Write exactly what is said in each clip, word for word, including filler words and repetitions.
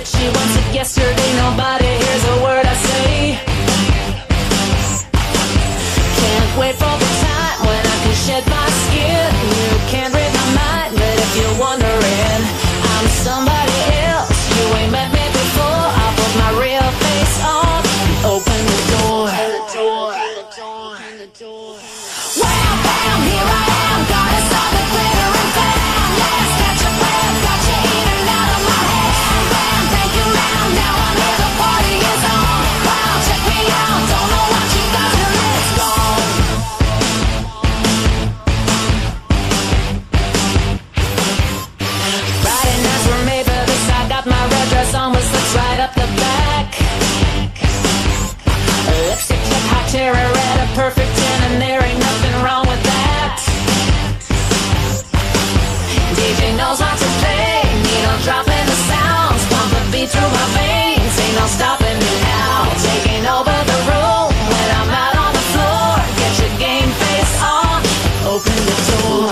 that she wants it yesterday. Nobody hears a word I say. Can't wait for the time when I can shed my skin. You can't read my mind, but if you're wondering, I'm somebody else. You ain't met me before. I'll put my real face on and open the door. Wham, bam, here I am. Goddess of the glitter and glam. Yes, catch your breath, got you in and out of my hand. Bam, thank you, ma'am. Now I'm here, the party is on. Wow, check me out. Don't know what you got till it's gone. Friday nights were made for this. I got my red dress on with slips right up the back. Lipstick, check, hot cherry red, a perfect ten, and there ain't nothing wrong with that. D J knows how to play, needle dropping the sounds, pump the beat through my veins, ain't no stopping me now. Taking over the room when I'm out on the floor. Get your game face on, open the door.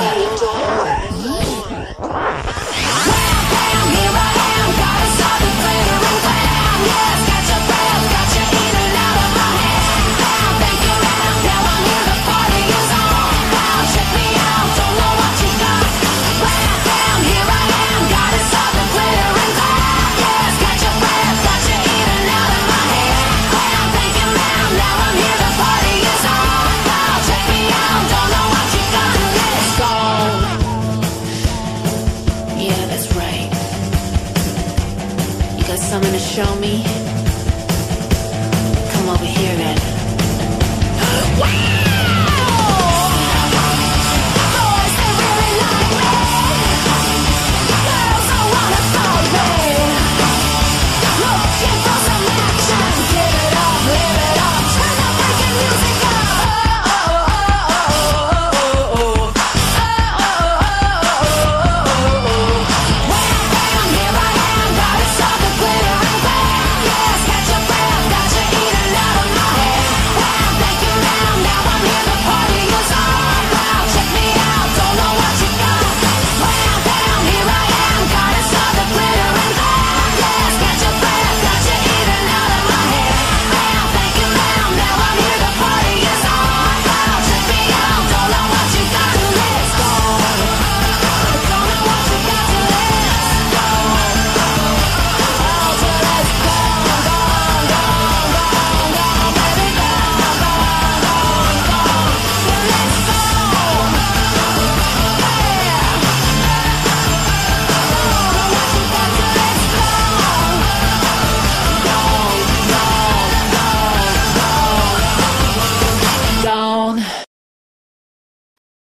Wham, bam, here I am, goddess of the glitter and glam. Yes, catch your breath, got you in and out of my hand. Bam, thank you, ma'am, now I'm here, the party is on. Wow, check me out, don't know what you got. Wham, bam, here I am, goddess of the glitter and glam. Yes, catch your breath, got you in and out of my hand. Bam, thank you, ma'am, now I'm here, the party is on. Wow, check me out, don't know what you got. Let's go. Yeah, that's right. You got something to show me? Come over here then.